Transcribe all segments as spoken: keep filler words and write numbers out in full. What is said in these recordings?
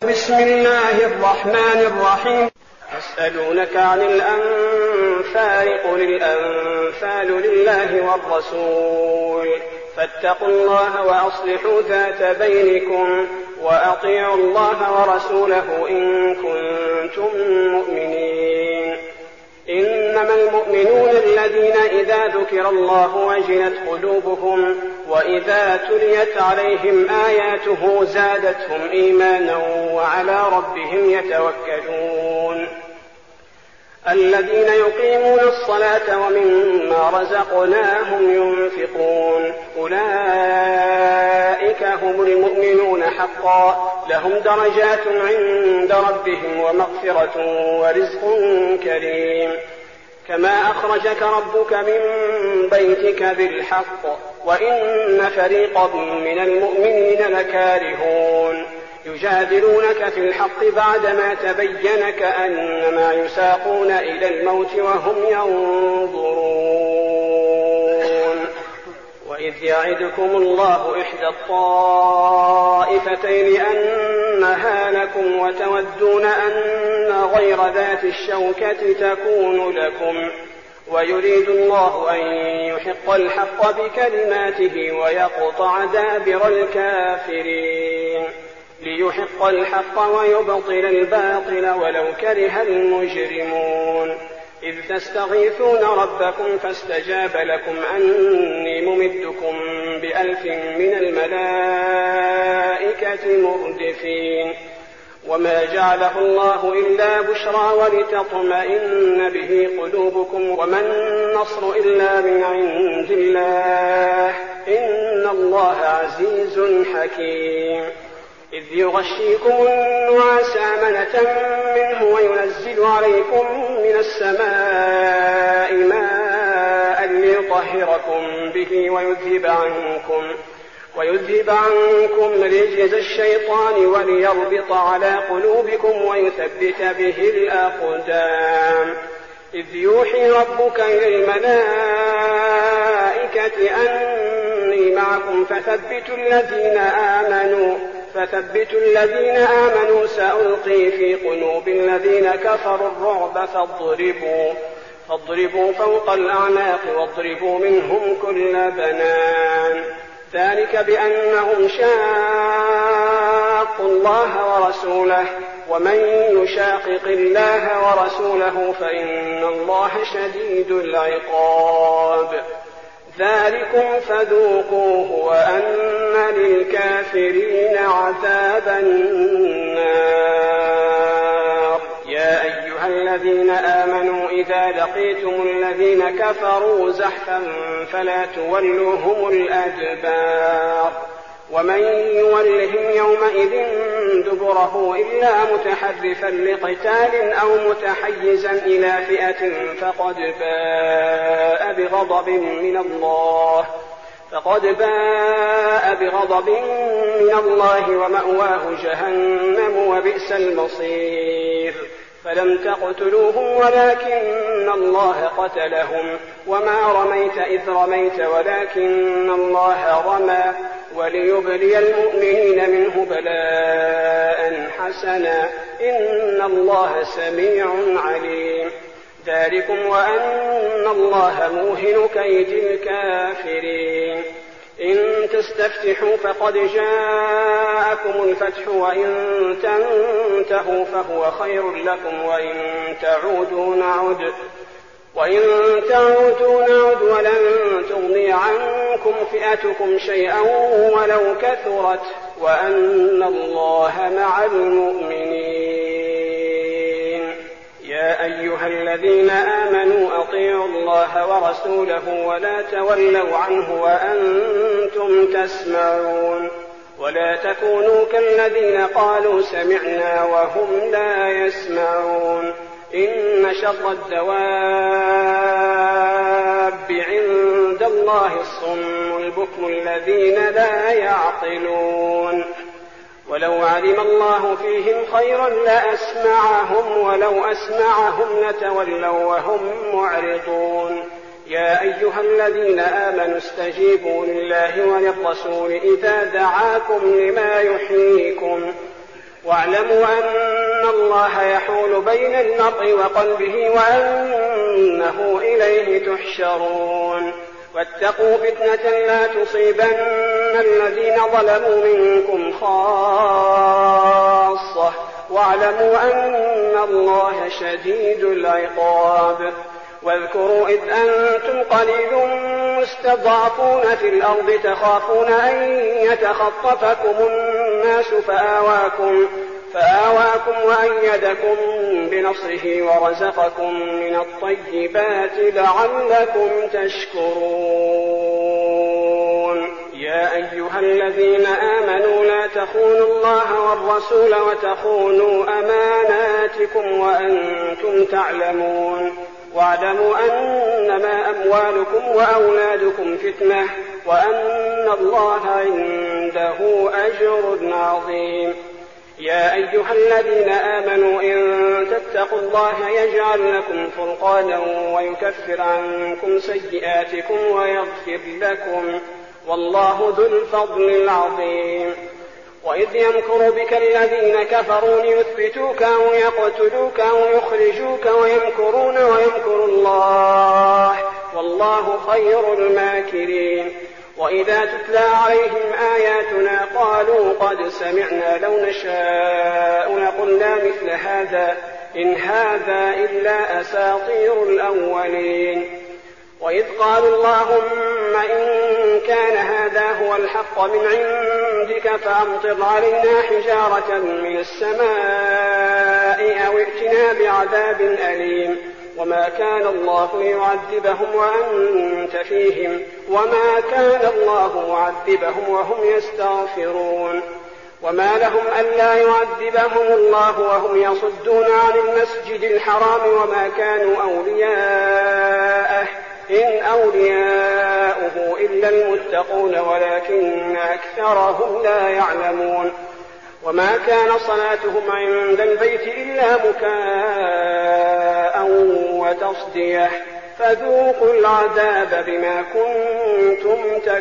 بسم الله الرحمن الرحيم. يسألونك عن الأنفال قل الأنفال لله والرسول فاتقوا الله وأصلحوا ذات بينكم وأطيعوا الله ورسوله إن كنتم مؤمنين. إنما المؤمنون الذين إذا ذكر الله وجلت قلوبهم وإذا تليت عليهم آياته زادتهم إيمانا وعلى ربهم يتوكلون. الذين يقيمون الصلاة ومما رزقناهم ينفقون أولئك هم المؤمنون حقا لهم درجات عند ربهم ومغفرة ورزق كريم. كما أخرجك ربك من بيتك بالحق وإن فريقا من المؤمنين لكارهون يجادلونك في الحق بعدما تبين كأنما يساقون إلى الموت وهم ينظرون. وإذ يعدكم الله إحدى الطائفتين أنها لكم وتودون أن غير ذات الشوكة تكون لكم ويريد الله أن يحق الحق بكلماته ويقطع دابر الكافرين ليحق الحق ويبطل الباطل ولو كره المجرمون. إذ تستغيثون ربكم فاستجاب لكم أني ممدكم بألف من الملائكة مردفين. وما جعله الله إلا بشرى ولتطمئن به قلوبكم وما النصر إلا من عند الله إن الله عزيز حكيم. إذ يغشيكم النعاس أمنة منه وينزل عليكم من السماء ماء ليطهركم به ويذهب عنكم ويذهب عنكم رجز الشيطان وليربط على قلوبكم ويثبت به الأقدام. إذ يوحي ربك إلى الملائكة أني معكم فثبتوا الذين آمنوا فثبتوا الذين آمنوا سألقي في قلوب الذين كفروا الرعب فاضربوا فاضربوا فوق الأعناق واضربوا منهم كل بنان. ذلك بأنهم شاقوا الله ورسوله ومن يشاقق الله ورسوله فإن الله شديد العقاب. ذلكم فذوقوه وأن للكافرين عذاب النار. يا أيها الذين آمنوا إذا لقيتم الذين كفروا زحفا فلا تولوهم الأدبار ومن يولهم يومئذ دبره إلا متحرفا لقتال أو متحيزا إلى فئة فقد باء بغضب من الله فقد باء بغضب من الله ومأواه جهنم وبئس المصير. فلم تقتلوهم ولكن الله قتلهم وما رميت إذ رميت ولكن الله رمى وليبلي المؤمنين منه بلاء حسنا إن الله سميع عليم. ذلكم وأن الله موهن كيد الكافرين. إن تستفتحوا فقد جاءكم الفتح وإن تنتهوا فهو خير لكم وإن تعودوا نعد وإن تعودوا نعد ولن تغني عنكم فئتكم شيئا ولو كثرت وأن الله مع المؤمنين. يا أيها الذين آمنوا أطيعوا الله ورسوله ولا تولوا عنه وأنتم تسمعون ولا تكونوا كالذين قالوا سمعنا وهم لا يسمعون. إن شر الدواب عند الله الصم البكم الذين لا يعقلون. ولو علم الله فيهم خيرا لأسمعهم ولو أسمعهم لتولوا وهم معرضون. يا أيها الذين آمنوا استجيبوا لله وللرسول إذا دعاكم لما يحييكم واعلموا أن الله يحول بين المرء وقلبه وأنه إليه تحشرون واتقوا فتنة لا تصيبن الذين ظلموا منكم خاصة واعلموا أن الله شديد العقاب. واذكروا إذ أنتم قليل مستضعفون في الأرض تخافون أن يتخطفكم الناس فآواكم, فآواكم وأيدكم بنصره ورزقكم من الطيبات لعلكم تشكرون. يا أيها الذين آمنوا لا تخونوا الله والرسول وتخونوا أماناتكم وأنتم تعلمون واعلموا أنما أموالكم وأولادكم فتنة وأن الله عنده أجر عظيم. يا أيها الذين آمنوا إن تتقوا الله يجعل لكم فرقانا ويكفر عنكم سيئاتكم ويغفر لكم والله ذو الفضل العظيم. وإذ يمكر بك الذين كفروا ليثبتوك أو يقتلوك أو يخرجوك ويمكرون ويمكر الله والله خير الماكرين. وإذا تتلى عليهم آياتنا قالوا قد سمعنا لو نشاء لقلنا مثل هذا إن هذا إلا أساطير الأولين. وإذ قالوا اللهم إن كان هذا هو الحق من عندك فأمطر علينا حجارة من السماء أو ائتنا بعذاب أليم. وما كان الله ليعذبهم وأنت فيهم وما كان الله معذبهم وهم يستغفرون. وما لهم ألا يعذبهم الله وهم يصدون عن المسجد الحرام وما كانوا أولياءه إن أولياؤه إلا المتقون ولكن أكثرهم لا يعلمون. وما كان صلاتهم عند البيت إلا مكاء وتصدية فذوقوا العذاب بما كنتم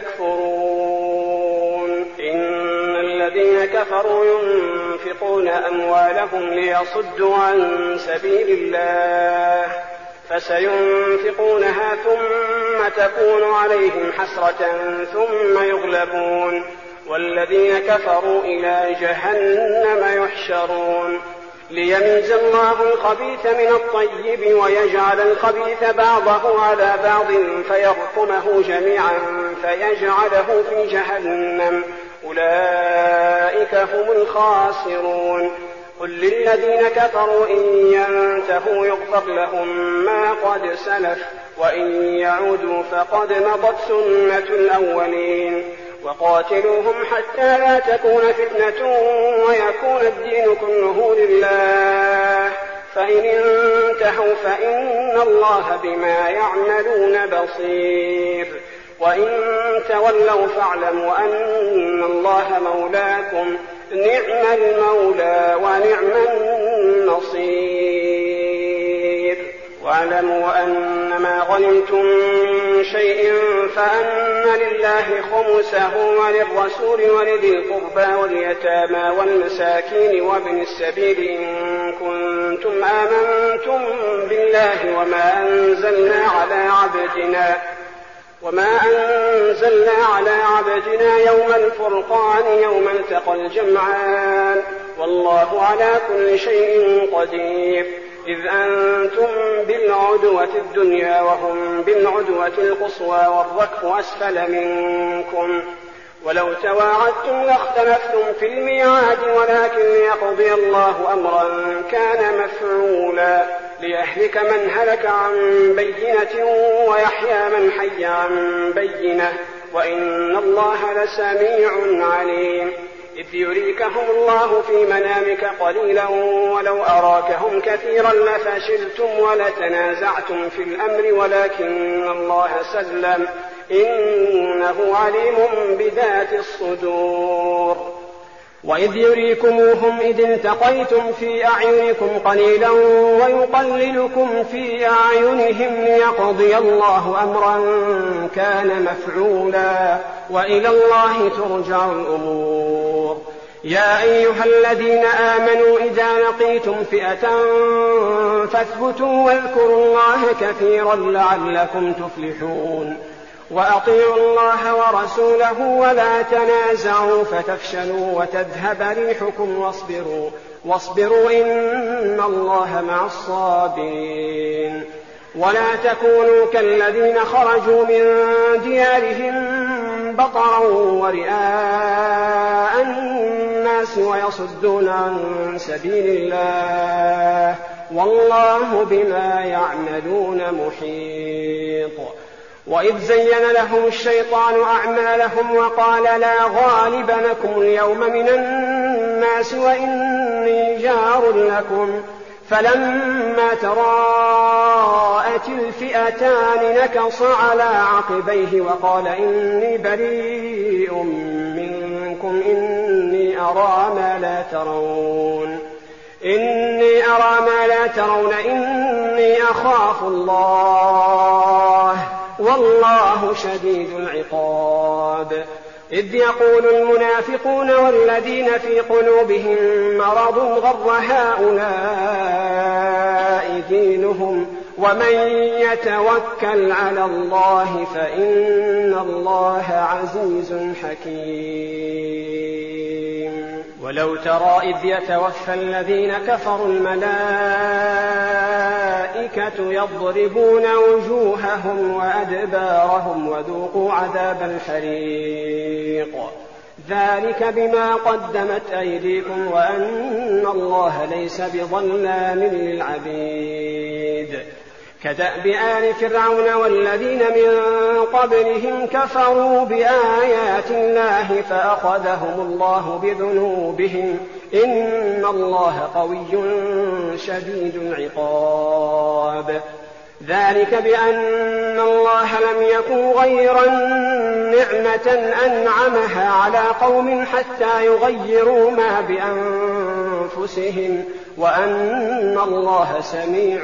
تكفرون. إن الذين كفروا ينفقون أموالهم ليصدوا عن سبيل الله فسينفقونها ثم تكون عليهم حسرة ثم يغلبون والذين كفروا إلى جهنم يحشرون. ليميز الله الخبيث من الطيب ويجعل الخبيث بعضه على بعض فيركمه جميعا فيجعله في جهنم أولئك هم الخاسرون. قل للذين كفروا إن ينتهوا يغفر لهم ما قد سلف وإن يعودوا فقد مضت سنة الأولين. وقاتلوهم حتى لا تكون فتنة ويكون الدين كله لله فإن انتهوا فإن الله بما يعملون بصير. وإن تولوا فاعلموا أن الله مولاكم نعم المولى ونعم النصير. واعلموا أن ما غنمتم من شيء فأن لله خمسه وللرسول ولذي القربى واليتامى والمساكين وابن السبيل إن كنتم آمنتم بالله وما أنزلنا على عبدنا وما أنزلنا على عبدنا يوم الفرقان يوم التقى الجمعان والله على كل شيء قدير. إذ أنتم بالعدوة الدنيا وهم بالعدوة القصوى والركب أسفل منكم ولو تواعدتم لاختلفتم في الميعاد ولكن ليقضي الله أمرا كان مفعولا ليهلك من هلك عن بينة ويحيى من حي عن بينة وإن الله لسميع عليم. إذ يريكهم الله في منامك قليلا ولو أراكهم كثيرا لفشلتم ولتنازعتم في الأمر ولكن الله سلم إنه عليم بذات الصدور. وإذ يريكموهم إذ التقيتم في أعينكم قليلا ويقللكم في أعينهم ليقضي الله أمرا كان مفعولا وإلى الله ترجع الأمور. يا أيها الذين آمنوا إذا لقيتم فئة فاثبتوا واذكروا الله كثيرا لعلكم تفلحون وأطيعوا الله ورسوله ولا تنازعوا فتفشلوا وتذهب ريحكم واصبروا واصبروا إن الله مع الصابرين ولا تكونوا كالذين خرجوا من ديارهم بطرا ورئاء الناس ويصدون عن سبيل الله والله بما يعملون محيط. وإذ زين لهم الشيطان أعمالهم وقال لا غالب لكم اليوم من الناس وإني جار لكم فلما تراءت الفئتان نكص على عقبيه وقال إني بريء منكم إني أرى ما لا ترون إني أرى ما لا ترون إني أخاف الله والله شديد العقاب. إذ يقول المنافقون والذين في قلوبهم مرض غر هؤلاء دينهم ومن يتوكل على الله فإن الله عزيز حكيم. ولو ترى إذ يتوفى الذين كفروا الملائكة يضربون وجوههم وأدبارهم وذوقوا عذاب الحريق ذلك بما قدمت أيديكم وأن الله ليس بظلام للعبيد. كدأب آل فرعون والذين من قبلهم كفروا بآيات الله فأخذهم الله بذنوبهم إن الله قوي شديد العقاب. ذلك بأن الله لم يكن غير نعمة أنعمها على قوم حتى يغيروا ما بأنفسهم وأن الله سميع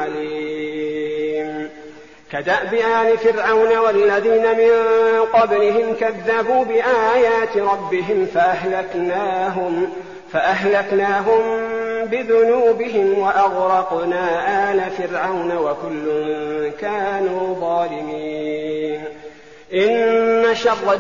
عليم. كدأب آل فرعون والذين من قبلهم كذبوا بآيات ربهم فأهلكناهم فأهلكناهم بذنوبهم وأغرقنا آل فرعون وكل كانوا ظالمين. إن شر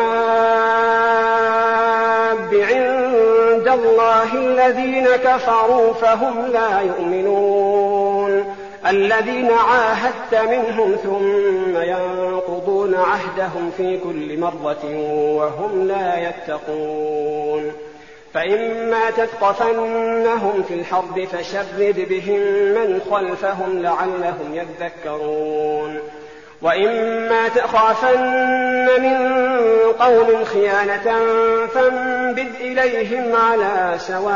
الدواب عند الله الذين كفروا فهم لا يؤمنون الذين عاهدت منهم ثم ينقضون عهدهم في كل مرة وهم لا يتقون. فإما تثقفنهم في الحرب فشرد بهم من خلفهم لعلهم يذكرون وإما تخافن من قوم خيانة فانبذ إليهم على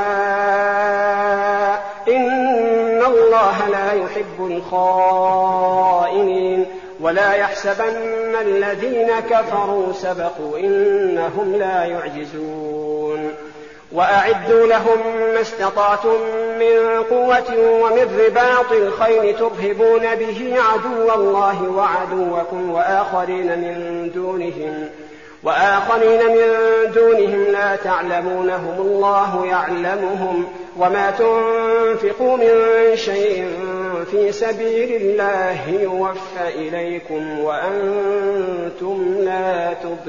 سواء إن الله لا يحب الخائنين ولا يحسبن الذين كفروا سبقوا إنهم لا يعجزون. وأعدوا لهم ما استطعتم من قوة ومن رباط الخيل ترهبون به عدو الله وعدوكم وآخرين من دونهم وآخرين من دونهم لا تعلمونهم الله يعلمهم وما تنفقوا من شيء في سبيل الله يوفى إليكم وأنتم لا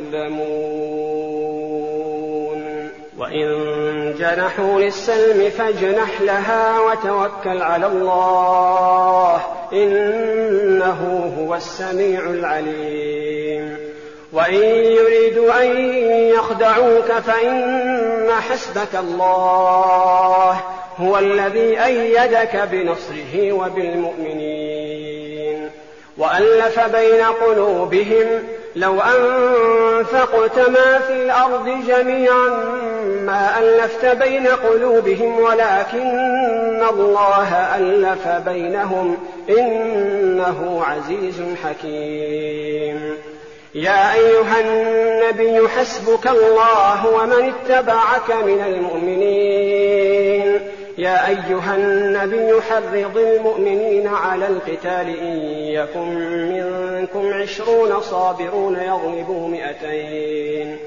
تظلمون. وإن جنحوا للسلم فاجنح لها وتوكل على الله إنه هو السميع العليم. وإن يريدوا أن يخدعوك فإن حسبك الله هو الذي أيدك بنصره وبالمؤمنين وألف بين قلوبهم لو أنفقت ما في الأرض جميعا ما ألفت بين قلوبهم ولكن الله ألف بينهم إنه عزيز حكيم. يا أيها النبي حسبك الله ومن اتبعك من المؤمنين. يا أيها النبي حرض المؤمنين على القتال إن يكن منكم عشرون صابرون يغلبوا مئتين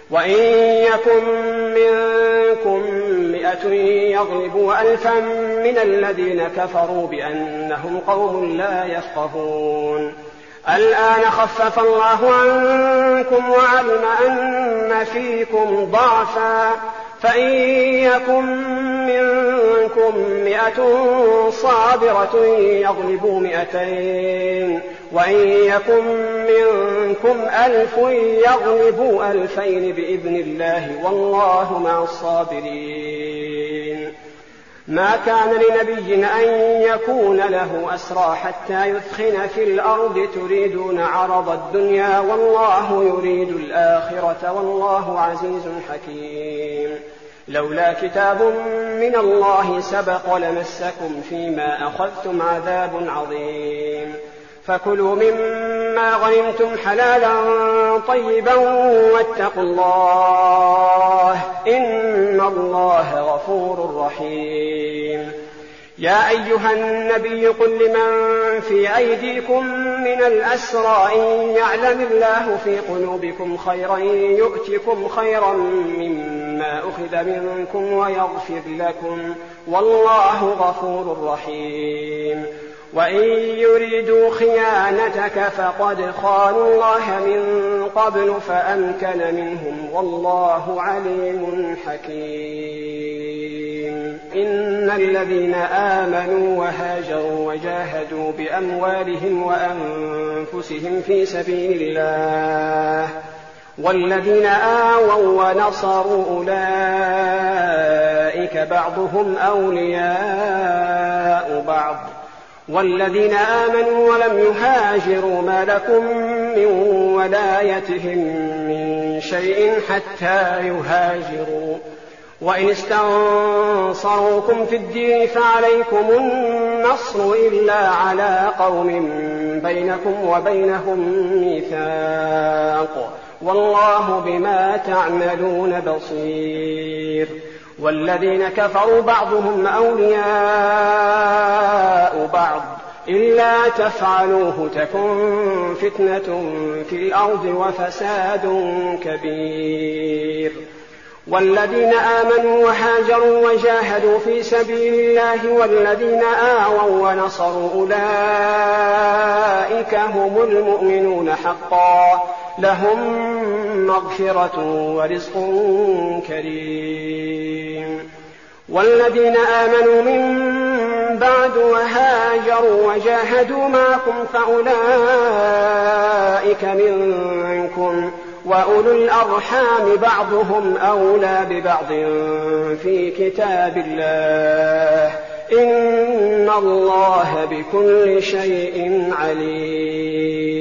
وإن يكن منكم مئة يغلبوا ألفا من الذين كفروا بأنهم قوم لا يفقهون. الآن خفف الله عنكم وعلم أن فيكم ضعفا فإن يكن منكم مئة صابرة يغلبوا مئتين وإن يكن منكم ألف يغلبوا ألفين بإذن الله والله مع الصابرين. ما كان لنبي أن يكون له أسرى حتى يثخن في الأرض تريدون عرض الدنيا والله يريد الآخرة والله عزيز حكيم. لولا كتاب من الله سبق لمسكم فيما أخذتم عذاب عظيم. فكلوا مما غنمتم حلالا طيبا واتقوا الله إن الله غفور رحيم. يا أيها النبي قل لمن في أيديكم من الأسرى إن يعلم الله في قلوبكم خيرا يؤتكم خيرا مما أخذ منكم ويغفر لكم والله غفور رحيم. وإن يريدوا خيانتك فقد خانوا الله من قبل فأمكن منهم والله عليم حكيم. إن الذين آمنوا وهاجروا وجاهدوا بأموالهم وأنفسهم في سبيل الله والذين آووا ونصروا أولئك بعضهم أولياء بعض والذين آمنوا ولم يهاجروا ما لكم من ولايتهم من شيء حتى يهاجروا وإن استنصروكم في الدين فعليكم النصر إلا على قوم بينكم وبينهم ميثاق والله بما تعملون بصير. والذين كفروا بعضهم أولياء بعض إلا تفعلوه تكن فتنة في الأرض وفساد كبير. والذين آمنوا وهاجروا وجاهدوا في سبيل الله والذين آووا ونصروا أولئك هم المؤمنون حقا لهم مغفرة ورزق كريم. والذين آمنوا من بعد وهاجروا وجاهدوا معكم فأولئك منكم وأولو الأرحام بعضهم أولى ببعض في كتاب الله إن الله بكل شيء عليم.